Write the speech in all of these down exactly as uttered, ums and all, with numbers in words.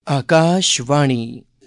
आकाशवाणी।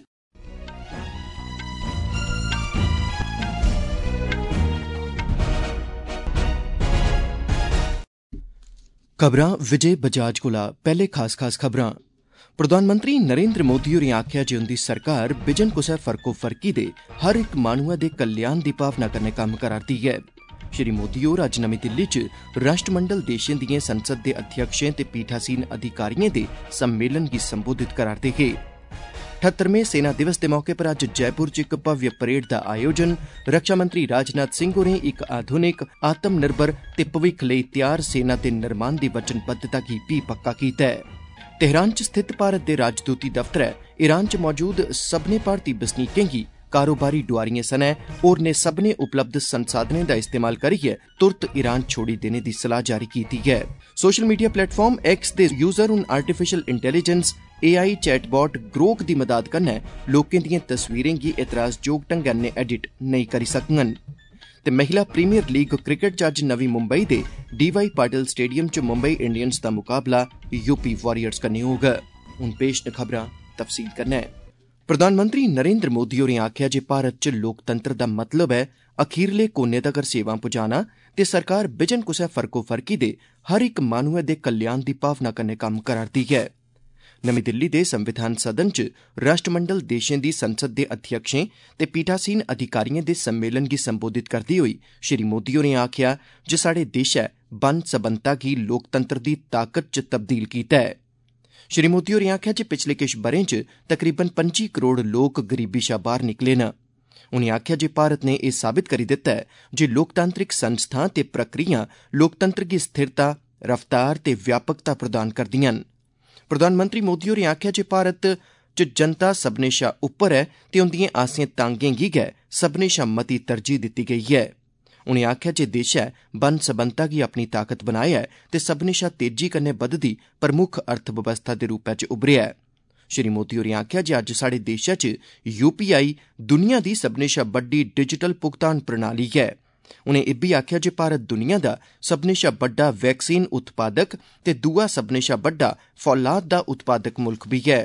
खबरां विजय बजाज कोला। पहले खास खास खबरां। प्रधानमंत्री नरेंद्र मोदी होरें आखेआ जे उंदी सरकार बिजन कुसै फर्को-फर्की दे हर इक माहनुए दे कल्याण दी भावना कन्नै कम्म करा'रदी ऐ। श्री मोदी होर अज्ज नमीं दिल्ली च राष्ट्रमंडल देशें दिएं संसद दे अध्यक्षें ते पीठासीन अधिकारिएं दे सम्मेलन गी संबोधित करा'रदे हे। ठत्तरमें सेना दिवस दे मौके पर अज्ज जयपुर च इक भव्य परेड दा आयोजन। रक्षा मंत्री राजनाथ सिंह होरें इक आधुनिक आत्म निर्भर ते भविक्ख लेई त्यार सेना दे निर्माण दी वचनबद्धता गी भी पक्का कीता ऐ। तेहरान च स्थित भारत दे राजदूती दफ्तरै ईरान च मौजूद सब्भनें भारती बसनीकें गी कारोबारी डोआरिएं सनै होरनें सब्भनें उपलब्ध संसाधनें दा इस्तेमाल करियै तुरत ईरान छोड़ी देने दी सलाह जारी कीती ऐ। सोशल मीडिया प्लेटफार्म एक्स दे यूजर हून artificial intelligence A I chatbot Grok दी मदद कन्नै लोकें दिएं तस्वीरें गी एतराजजोग ढंगै नै एडिट नेईं करी सकङन। ते महिला प्रीमियर लीग क्रिकेट च अज्ज नवी मुंबई दे डी वाई पाटिल स्टेडियम च मुंबई इंडियंस दा मुकाबला यूपी वॉरियर्स कन्नै होग। हून पेश न खबरां तफसील कन्नै। प्रधानमंत्री नरेंद्र मोदी होरें आखेआ जे भारत च लोकतंत्र दा मतलब ऐ अखीरले कोने तगर सेवां पुजाना ते सरकार बिजन कुसै फर्को-फर्की दे हर इक माहनुए दे कल्याण दी भावना कन्नै कम्म करा'रदी ऐ। नमीं दिल्ली दे संविधान सदन च राष्ट्रमंडल देशें दी संसद दे अध्यक्षें ते पीठासीन अधिकारिएं दे सम्मेलन गी संबोधित करदे होई श्री मोदी होरें आखेआ जे साढ़े देशै बन्न सबन्नता गी लोकतंत्र दी ताकत च तब्दील कीता ऐ। श्री मोदी होरें आखेआ जे पिछले किश ब'रें च तकरीबन पंजी करोड़ लोक गरीबी शा बाहर निकले न। उनें आखेआ जे भारत ने एह् साबित करी दित्ता ऐ जे लोकतांत्रिक संस्थां ते प्रक्रियां लोकतंत्र गी स्थिरता, रफ्तार ते व्यापकता प्रदान करदियां न। प्रधानमंत्री मोदी होरें आखेआ जे भारत च जनता सब्भनें शा उप्पर ऐ ते उंदिएं आसें तांगें गी गै सब्भनें शा मती तरजीह् दित्ती गेई ऐ। उनें आखेआ जे देशै बन्न सबन्नता गी अपनी ताकत बनाया ऐ ते सब्भनें शा तेजी कन्नै बधदी प्रमुख अर्थबवस्था दे रूपै च उभरेआ ऐ। श्री मोदी होरें आखेआ जे अज्ज साढ़े देशै च यूपीआई दुनिया दी सब्भनें शा बड्डी डिजिटल भुगतान प्रणाली ऐ। उनें इब्बी आखेआ जे भारत दुनिया दा सब्भनें शा बड्डा वैक्सीन उत्पादक ते दूआ सब्भनें शा बड्डा फौलाद दा उत्पादक मुल्ख बी ऐ।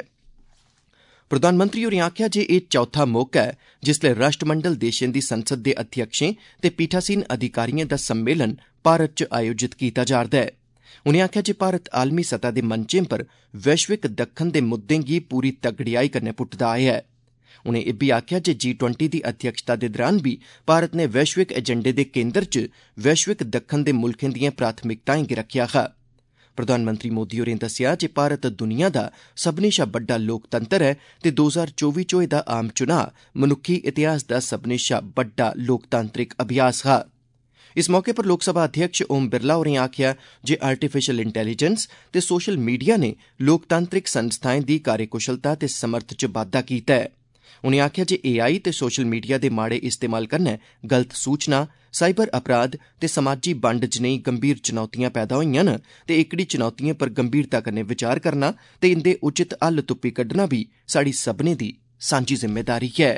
प्रधानमंत्री होरें आखेआ जे एह् चौथा मौका ऐ जिसलै राष्ट्रमंडल देशें दी संसद दे अध्यक्षें ते पीठासीन अधिकारिएं दा सम्मेलन भारत च आयोजित कीता जा'रदा ऐ। उनें आखेआ जे भारत आलमी सतह दे मंचें पर वैश्विक दक्खन दे मुद्दें गी पूरी तगड़ेयाई कन्नै पुट्टदा आया ऐ। उनें इब्बी आखेआ जे जी ट्वेंटी दी अध्यक्षता दे दरान बी भारत ने वैश्विक एजेंडे दे केंद्र च वैश्विक दक्खन दे मुल्खें दिएं प्राथमिकताएं गी रखेआ हा। प्रधानमंत्री मोदी होरें दस्सेआ जे भारत दुनिया दा सब्भनें शा बड्डा लोकतंत्र ऐ ते दो ज्हार चौबी च होए दा आम चुनां मनुक्खी इतिहास दा सब्भनें शा बड्डा लोकतांत्रिक अभ्यास हा। इस मौके पर लोकसभा अध्यक्ष ओम बिरला होरें आखेआ जे आर्टिफिशियल इंटैलीजेंस ते सोशल मीडिया ने लोकतांत्रिक संस्थाएं दी कार्यकुशलता ते समर्थ च बाद्दा कीता ऐ। उनें आखेआ जे ए आई ते सोशल मीडिया दे माड़े इस्तेमाल कन्नै गलत सूचना, साइबर अपराध ते समाजी बंड जनेही गंभीर चुनौतियां पैदा होईआं न ते एह्कड़ी चुनौतिएं पर गंभीरता कन्नै विचार करना ते इंदे उचित हल तुप्पी कड्ढना बी साढ़ी सब्भनें दी सांझी जिम्मेदारी ऐ।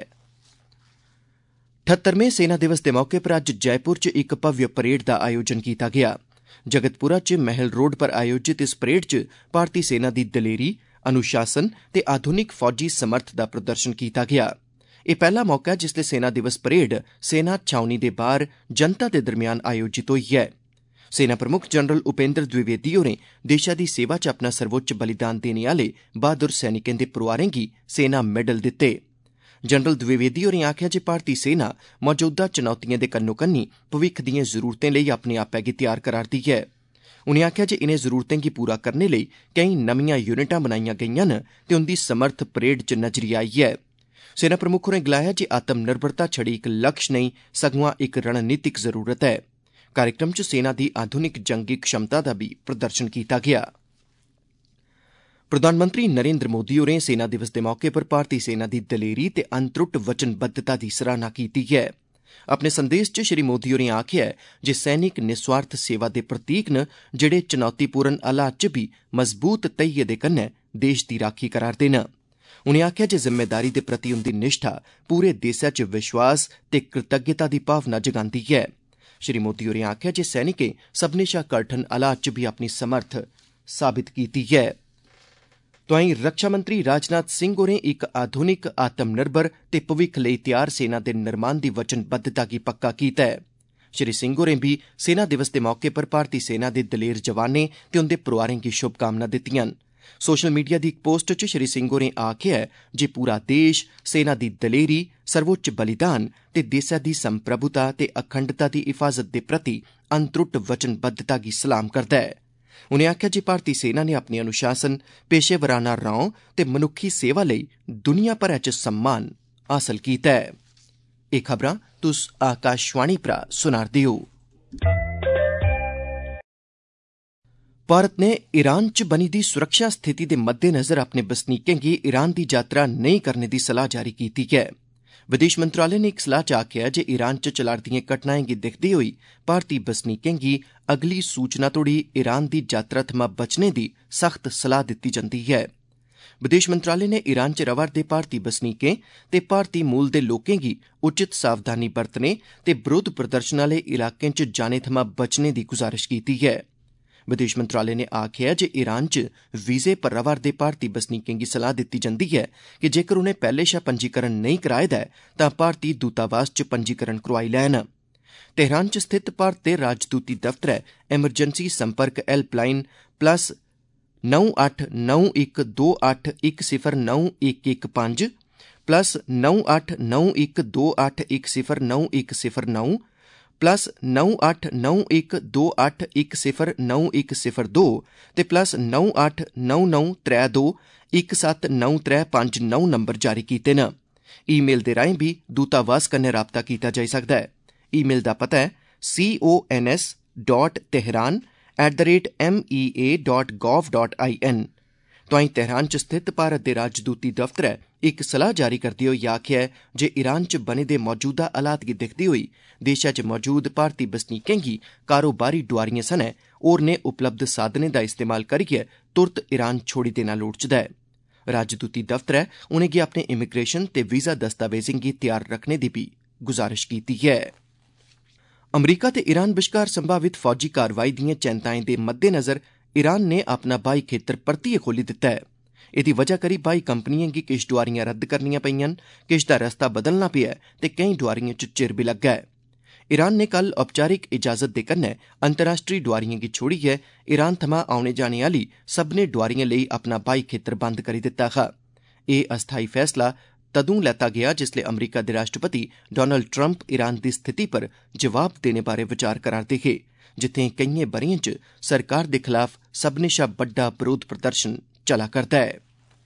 ठत्तरमें सेना दिवस दे मौके पर अज्ज जयपुर च इक भव्य परेड दा आयोजन कीता गेआ। जगतपुरा च महल रोड पर आयोजित इस परेड च भारती सेना दी दलेरी, अनुशासन ते आधुनिक फौजी समर्थ दा प्रदर्शन कीता गेआ। एह् पैह्ला मौका ऐ जिसलै सेना दिवस परेड सेना छावनी दे बाह्र जनता दे दरम्यान आयोजित होई ऐ। सेना प्रमुख जनरल उपेंद्र द्विवेदी होरें देशै दी सेवा च अपना सर्वोच्च बलिदान देने आह्ले बहादुर सैनिकें दे परोआरें गी सेना मेडल दित्ते। जनरल द्विवेदी होरें आखेआ जे भारती सेना मौजूदा चुनौतिएं दे कन्नो कन्नी भविक्ख दिएं जरूरतें लेई अपने आपै गी त्यार करा'रदी ऐ। उनें आखेआ जे इनें जरूरतें गी पूरा करने लेई केईं नमियां यूनिटां बनाईआं गेईआं न ते उंदी समर्थ परेड च नजरी आई ऐ। सेना प्रमुख होरें गलाया जे आत्म निर्भरता छड़ी इक लक्ष्य नेईं सगुआं इक रणनीतिक जरूरत ऐ। कार्यक्रम च सेना दी आधुनिक जंगी क्षमता दा भी प्रदर्शन कीता गेआ। प्रधानमंत्री नरेंद्र मोदी होरें सेना दिवस दे मौके पर भारती सेना दी दलेरी ते अनत्रुट वचनबद्धता दी सराहना कीती ऐ। अपने संदेस च श्री मोदी होरें आखेआ जे सैनिक निस्वार्थ सेवा दे प्रतीक न जेह्ड़े चुनौतीपूर्ण हालात च बी मजबूत तैहिये दे कन्नै देश दी राखी करा'रदे न। उनें आखेआ जे जिम्मेदारी दे प्रति उंदी निष्ठा पूरे देसै च विश्वास ते कृतज्ञता दी भावना जगांदी ऐ। श्री मोदी होरें आखेआ जे सैनिकें सब्भनें शा कठन हालात च बी अपनी समर्थ साबित कीती ऐ। तोआईं रक्षा मंत्री राजनाथ सिंह होरें इक आधुनिक आत्मनिर्भर ते भविक्ख लेई तैयार सेना दे निर्माण दी वचनबद्धता गी पक्का कीता ऐ। श्री सिंह होरें बी सेना दिवस दे मौके पर भारती सेना दे दलेर जवानें ते उंदे परोआरें गी शुभकामना दित्तियां न। सोशल मीडिया दी इक पोस्ट च श्री सिंह होरें आखेआ ऐ जे पूरा देश सेना दी दलेरी, सर्वोच्च बलिदान ते देसै दी संप्रभुता ते अखंडता दी हिफाजत दे प्रति अनत्रुट वचनबद्धता गी सलाम करदा ऐ। उनें आखेआ जे भारती सेना ने अपने अनुशासन, पेशेवराना रौं ते मनुक्खी सेवा लेई दुनिया भरै च सम्मान हासल कीता ऐ। एह् खबरां तुस आकाशवाणी परा सुना'रदे ओ। भारत ने ईरान च बनी दी सुरक्षा स्थिति दे मद्देनज़र अपने बसनीकें गी ईरान दी यात्रा नेईं करने दी सलाह जारी कीती ऐ। विदेश मंत्रालय ने इक सलाह च आखेआ जे ईरान च चला'रदिएं घटनाएं गी दिक्खदे होई भारती बसनीकें गी अगली सूचना तोड़ी ईरान दी यात्रा थमां बचने दी सख्त सलाह दित्ती जंदी ऐ। विदेश मंत्रालय ने ईरान च रवा'रदे भारती बसनीकें ते भारती मूल दे लोकें गी उचित सावधानी बरतने ते बरोध प्रदर्शन आह्ले इलाकें च जाने थमां बचने दी गुजारिश कीती ऐ। विदेश मंत्रालय ने आखेआ जे ईरान च वीजे पर रवा'रदे भारती बसनीकें गी सलाह दित्ती जंदी ऐ कि जेकर उनें पैह्ले शा पंजीकरण नेईं कराए दा ऐ तां भारती दूतावास च पंजीकरण करोआई लैन। तेहरान च स्थित भारत दे राजदूती दफ्तरै एमरजेंसी संपर्क हैल्पलाइन प्लस नौ अट्ठ नौ इक दो अट्ठ इक सिफर नौ इक इक पंज प्लस नौ अट्ठ नौ इक दो अट्ठ इक सिफर नौ इक सिफर नौ प्लस नौ अट्ठ नौ इक दो अट्ठ इक सिफर नौ इक सिफर दो ते प्लस नौ अट्ठ नौ नौ त्रै दो इक सत्त नौ त्रै पंज नौ नंबर जारी कीते न। ईमेल दे राएं बी दूतावास कन्नै राबता कीता जाई सकदा है। ईमेल दा पता है C O N S dot Tehran at the rate M E A dot gov dot I N. तोआईं तेहरान च स्थित भारत दे राजदूती दफ्तरै इक सलाह जारी करदे होई आखेआ ऐ जे ईरान च बने दे मौजूदा हालात गी दिक्खदे होई देशै च मौजूद भारती बसनीकें गी कारोबारी डोआरिएं सनै होरनें उपलब्ध साधनें दा इस्तेमाल करियै तुरत ईरान छोड़ी देना लोड़चदा ऐ। राजदूती दफ्तरै उनेंगी अपने इमिग्रेशन ते वीजा दस्तावेजें गी तैयार रखने दी बी गुजारिश कीती ऐ। अमरीका ते ईरान बश्कार संभावित फौजी कारवाई दिएं चैंताएं दे मद्देनज़र ईरान ने अपना ब्हाई खेतर परतियै खोली दित्ता ऐ। एह्दी वजह करी ब्हाई कंपनिएं गी किश डोआरियां रद्द करनियां पेइयां न, किश दा रस्ता बदलना पेआ ते केईं डोआरिएं च चिर बी लग्गा ऐ। ईरान ने कल औपचारिक इजाजत दे कन्नै अंतर्राष्ट्री डोआरिएं गी छोड़ियै ईरान थमां औने जाने आह्ली सब्भनें डोआरिएं लेई अपना ब्हाई खेतर बंद करी दित्ता हा। एह् अस्थाई फैसला तदूं लैता गेआ जिसलै अमरीका दे राष्ट्रपति डोनाल्ड ट्रंप ईरान दी स्थिति पर जवाब देने बारै विचार करा'रदे हे, जित्थें केइयें ब'रें च सरकार दे खलाफ सब्भनें शा बड्डा बरोध प्रदर्शन चला करदा ऐ।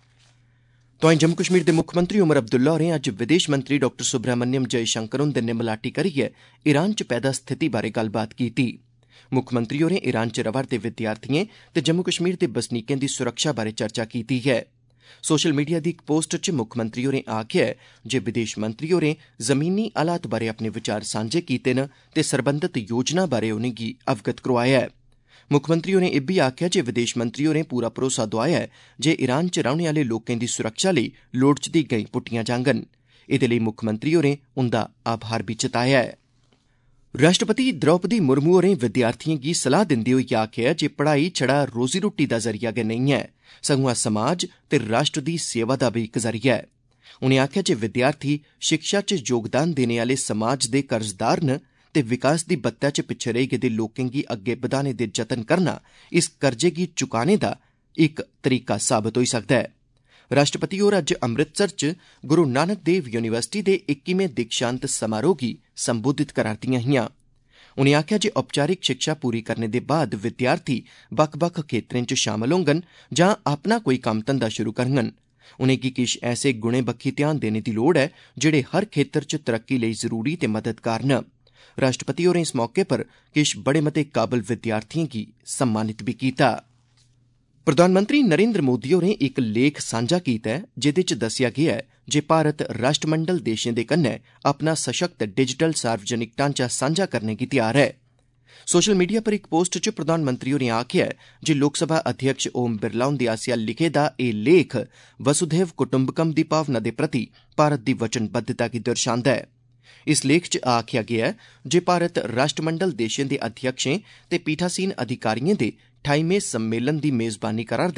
तोआईं जम्मू कश्मीर दे मुक्खमंत्री उमर अब्दुल्ला होरें अज्ज विदेश मंत्री डॉक्टर सुब्रमण्यम जयशंकर हुंदे नै मलाटी करियै ईरान च पैदा स्थिति बारै गल्लबात कीती। मुक्खमंत्री होरें ईरान च रवा'रदे विद्यार्थिएं ते जम्मू कश्मीर दे बसनीकें दी सुरक्षा बारै चर्चा कीती ऐ। सोशल मीडिया दी इक पोस्ट च मुक्खमंत्री होरें आखेआ ऐ जे विदेश मंत्री होरें जमीनी हालात बारै अपने विचार सांझे कीते न ते सरबंधत योजना बारै उनेंगी अवगत करोआया ऐ। मुक्खमंत्री होरें इब्बी आखेआ जे विदेश मंत्री होरें पूरा भरोसा दोआया ऐ जे ईरान च रौह्ने आह्ले लोकें दी सुरक्षा लेई लोड़चदी गैंई पुट्टियां जाङन। एह्दे लेई मुक्खमंत्री होरें उंदा आभार बी जताया ऐ। राष्ट्रपति द्रौपदी मुर्मू होरें विद्यार्थिएं गी सलाह दिंदे होई आखेआ जे पढ़ाई छड़ा रोजी रोटी दा जरिया गै नेईं ऐ, सगुआं समाज ते राष्ट्र दी सेवा दा बी इक जरिया ऐ। उनें आखेआ जे विद्यार्थी शिक्षा च योगदान देने आह्ले समाज दे कर्जदार न ते विकास दी बत्तै च पिच्छे रेही गेदे लोकें गी अग्गे बधाने दे जतन करना इस कर्जे गी चुकाने दा इक तरीका साबत होई सकदा ऐ। राष्ट्रपति होर अज्ज अमृतसर च गुरु नानक देव यूनिवर्सिटी दे इक्कीमें दीक्षांत समारोह गी संबोधित करा'रदियां हियां। उनें आखेआ जे औपचारिक शिक्षा पूरी करने दे बाद विद्यार्थी बक्ख बक्ख खेत्तरें च शामल होङन जां अपना कोई कम्म धंधा शुरू करङन। उनेंगी किश ऐसे गुणें बक्खी ध्यान देने दी लोड़ ऐ जेह्ड़े हर खेत्तर च तरक्की लेई जरूरी ते मददगार न। राष्ट्रपति होरें इस मौके पर किश बड़े मते काबल विद्यार्थिएं गी सम्मानित बी कीता। प्रधानमंत्री नरेंद्र मोदी होरें इक लेख सांझा कीता ऐ जेह्दे च दस्सेआ गेआ ऐ जे भारत राष्ट्रमंडल देशें दे कन्नै अपना सशक्त डिजिटल सार्वजनिक ढांचा सांझा करने गी तैयार ऐ। सोशल मीडिया पर इक पोस्ट च प्रधानमंत्री होरें आखेआ ऐ जे लोकसभा अध्यक्ष ओम बिरला हुंदे आसेआ लिखे दा एह् लेख वसुधैव कुटुंबकम दी भावना दे प्रति भारत दी वचनबद्धता गी दर्शांदा ऐ। इस लेख च आखेआ गेआ ऐ जे भारत राष्ट्रमंडल देशें दे अध्यक्षें ते पीठासीन अधिकारिएं दे ठाइमें सम्मेलन दी मेज़बानी करा'रदा ऐ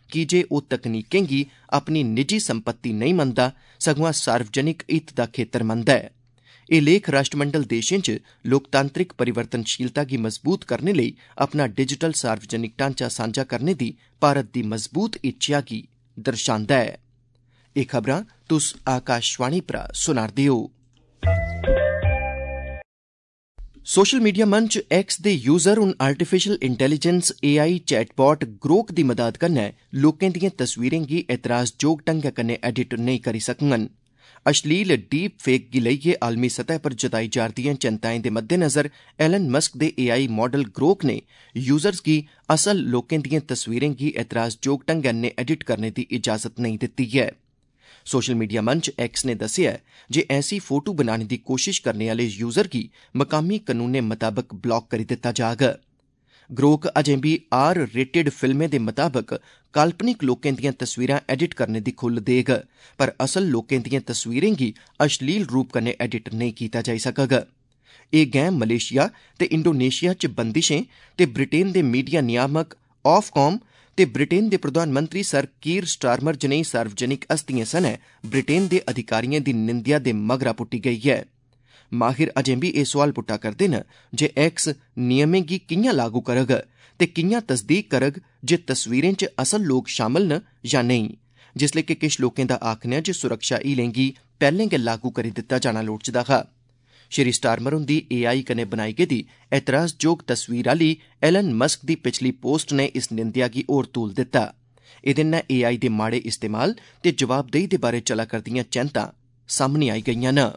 की जे ओह् तकनीकें गी अपनी निजी संपत्ति नेईं मनदा सगुआं सार्वजनिक हित दा खेतर मनदा ऐ। एह् लेख राष्ट्रमंडल देशें च लोकतांत्रिक परिवर्तनशीलता गी मजबूत करने लेई अपना डिजिटल सार्वजनिक ढांचा सांझा करने दी भारत दी मजबूत इच्छा गी दर्शांदा ऐ। एह् खबरां तुस आकाशवाणी परा सुना'रदे ओ। सोशल मीडिया मंच एक्स दे यूजर हुन artificial intelligence A I chatbot Grok दी मदद कन्नै लोकें दिएं तस्वीरें गी एतराजजोग ढंगै कन्नै एडिट नेईं करी सकङन। अश्लील डीप फेक गी लेइयै आलमी सतह पर जताई जा'रदिएं चिंताएं दे मद्देनज़र एलन मस्क दे ए आई मॉडल ग्रोक ने यूजर्स गी असल लोकें दिएं तस्वीरें गी एतराजजोग ढंगै नै एडिट करने दी इजाजत नेईं दित्ती ऐ। सोशल मीडिया मंच एक्स ने दस्सेआ जे ऐसी फोटो बनाने दी कोशिश करने आह्ले यूजर गी मकामी कानूनें मताबक ब्लॉक करी दित्ता जाग। ग्रोक अजें बी आर रेटेड फिल्में दे मताबक काल्पनिक लोकें दियां तस्वीरां एडिट करने दी खुल्ल देग, पर असल लोकें दियां तस्वीरें गी अश्लील रूप कन्नै एडिट नेईं कीता जाई सकग। एह् गैं मलेशिया ते इंडोनेशिया च बंदिशें ते ब्रिटेन दे मीडिया नियामक ऑफकॉम ते ब्रिटेन दे प्रधानमंत्री सर कीर स्टारमर जनेही सार्वजनिक हस्तियें सनै ब्रिटेन दे अधिकारियें दी निंदेआ दे मगरा पुट्टी गेई ऐ। माहिर अजें बी एह् सोआल पुट्टा करदे न जे एक्स नियमें गी कि'यां लागू करग ते कि'यां तसदीक करग जे तस्वीरें च असल लोक शामल न जां नेईं, जिसलै कि किश लोकें दा आखना ऐ जे सुरक्षा हीलें गी पैह्लें गै लागू करी दित्ता जाना लोड़चदा हा। श्री स्टारमर हुंदी ए आई कन्नै बनाई गेदी एतराजजोग तस्वीर आह्ली एलन मस्क दी पिछली पोस्ट ने इस निंदेआ गी होर तूल दित्ता। एह्दे नै ए आई दे माड़े इस्तेमाल ते जवाबदेही दे बारै चला करदियां चैंतां सामने आई गेईआं न।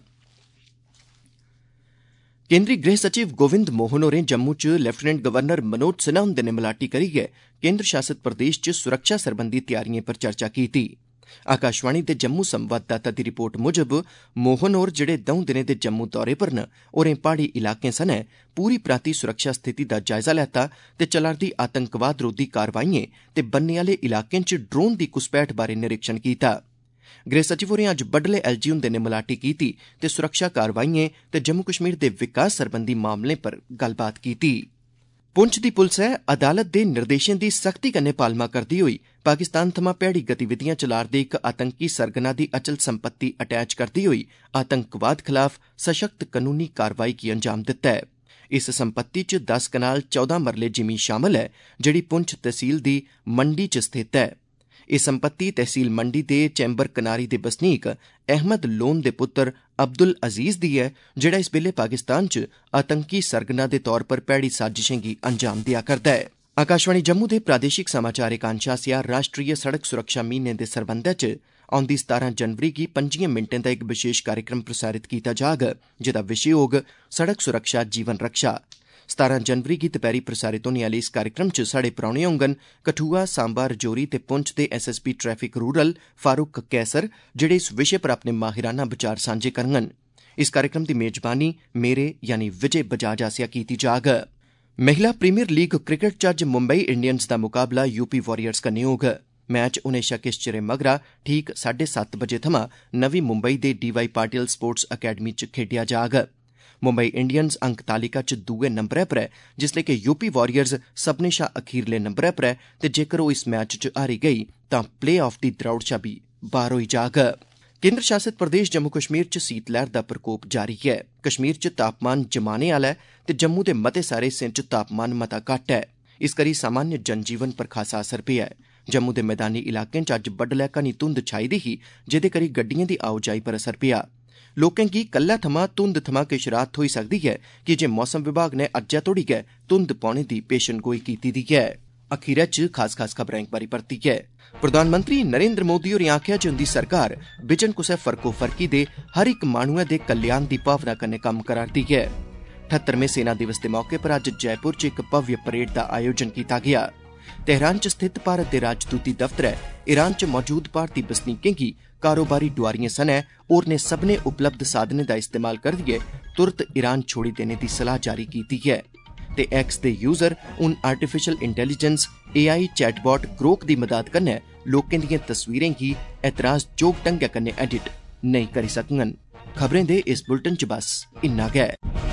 केंद्री गृह सचिव गोविंद मोहन होरें जम्मू च लेफ्टिनेंट गवर्नर मनोज सिन्हा हुंदे नै मलाटी करियै केंद्र शासित प्रदेश च सुरक्षा सरबंधी तैयारिएं पर चर्चा कीती। आकाशवाणी दे जम्मू संवाददाता दी रिपोर्ट मुजब मोहन होर जेहड़े दौं दिनें दे जम्मू दौरे पर न, होरें प्हाड़ी इलाकें सनै पूरी पराती सुरक्षा स्थिति दा जायजा लैता ते चला'रदी आतंकवाद रोधी कारवाइएं ते बन्ने आह्ले इलाकें च ड्रोन दी घुसपैठ बारै निरीक्षण कीता। गृह सचिव होरें अज्ज बड्डलै एलजी हुंदे नै मलाटी कीती ते सुरक्षा कारवाइएं ते जम्मू कश्मीर दे विकास सरबंधी मामलें पर गल्लबात कीती। पुंछ दी पुलसै अदालत दे निर्देशें दी सख्ती कन्नै पालमा करदी होई पाकिस्तान थमां भैड़ी गतिविधियां चला'रदे इक आतंकी सरगना दी अचल संपत्ति अटैच करदी होई आतंकवाद खलाफ सशक्त कानूनी कार्रवाई गी अंजाम दित्ता ऐ। इस संपत्ति च दस कनाल चौदां मरले जिमीं शामल ऐ, जेहड़ी पुंछ तहसील दी मंडी च स्थित ऐ। एह् संपत्ति तहसील मंडी दे चैंबर कनारी दे बसनीक अहमद लोन दे पुत्तर अब्दुल अजीज दी ऐ, जेहड़ा इस बेल्ले पाकिस्तान च आतंकी सरगना दे तौर पर भैड़ी साजिशें गी अंजाम देआ करदा ऐ। आकाशवाणी जम्मू दे प्रादेशिक समाचार एकांश आसेआ राष्ट्रीय सड़क सुरक्षा म्हीने दे सरबंधै च औंदी सतारां जनवरी गी पंजियें मिंटें दा इक विशेष कार्यक्रम प्रसारित कीता जाग, जेहदा विशे होग सड़क सुरक्षा जीवन रक्षा। सतारां जनवरी गी दपैह्री प्रसारित होने आह्ले इस कार्यक्रम च साढ़े परौह्ने होङन कठुआ, सांबा, रजौरी ते पुंछ दे S S P traffic rural Farooq Kaiser, जेहड़े इस विशे पर अपने माहिराना विचार सांझे करङन। इस कार्यक्रम दी मेजबानी मेरे यानी विजय बजाज आसेआ कीती जाग। महिला प्रीमियर लीग क्रिकेट च अज्ज मुंबई इंडियंस दा मुकाबला यूपी वॉरियर्स कन्नै होग। मैच हुनै शा किश चिरें मगरा ठीक साढ़े सत्त बजे थमां नमीं मुंबई दे D Y Patil sports academy च खेड्डेआ जाग। मुंबई इंडियंस अंक तालिका च दुए नंबरै पर ऐ, जिसलै कि यूपी वॉरियर्स सभनें शा अखीरले नंबरै पर ऐ ते जेकर ओह् इस मैच च हारी गेई तां प्ले ऑफ दी द्रौड़ शा बी बाह्र होई जाग। केंद्र शासित प्रदेश जम्मू कश्मीर च सीत लैह्र दा प्रकोप जारी ऐ। कश्मीर च तापमान जमाने आह्ला ऐ ते जम्मू दे मते सारे हिस्सें च तापमान मता घट्ट ऐ। इस करी सामान्य जनजीवन पर खासा असर पेआ ऐ। जम्मू दे मैदानी इलाकें च अज्ज बड्डलै घनी धुंध छाई दी ही, जेह्दे करी गड्डिएं दी आओजाई पर असर पेआ। लोकें गी कल्लै थमां धुंध थमां किश राहत थ्होई सकदी ऐ, की जे मौसम विभाग नै अज्जै तोड़ी गै धुंध पौने दी पेशनगोई कीती दी ऐ। अखीरै च खास खास खबरां इक बारी परतियै। प्रधानमंत्री नरेंद्र मोदी होरें आखेआ जे उंदी सरकार बिजन कुसै फर्कोफर्की दे हर इक माह्नुऐ दे कल्याण दी भावना कन्नै कम्म करा'रदी ऐ। ठत्तरमें सेना दिवस दे मौके पर अज्ज जयपुर च इक भव्य परेड दा आयोजन कीता गेआ। तेहरान च स्थित भारत दे राजदूती दफ्तरै ईरान च मौजूद भारती बसनीकें गी कारोबारी डुआरिएं सनै होरनें सभनें उपलब्ध साधनें दा इस्तेमाल करियै तुरत ईरान छोड़ी देने दी सलाह जारी कीती ऐ। ते एक्स दे यूजर हून artificial intelligence A I chatbot Grok दी मदद कन्नै लोकें दिएं तस्वीरें गी एतराजजोग ढंगै कन्नै एडिट नेईं करी सकङन। खबरें दे इस बुलेटिन च बस इन्ना गै।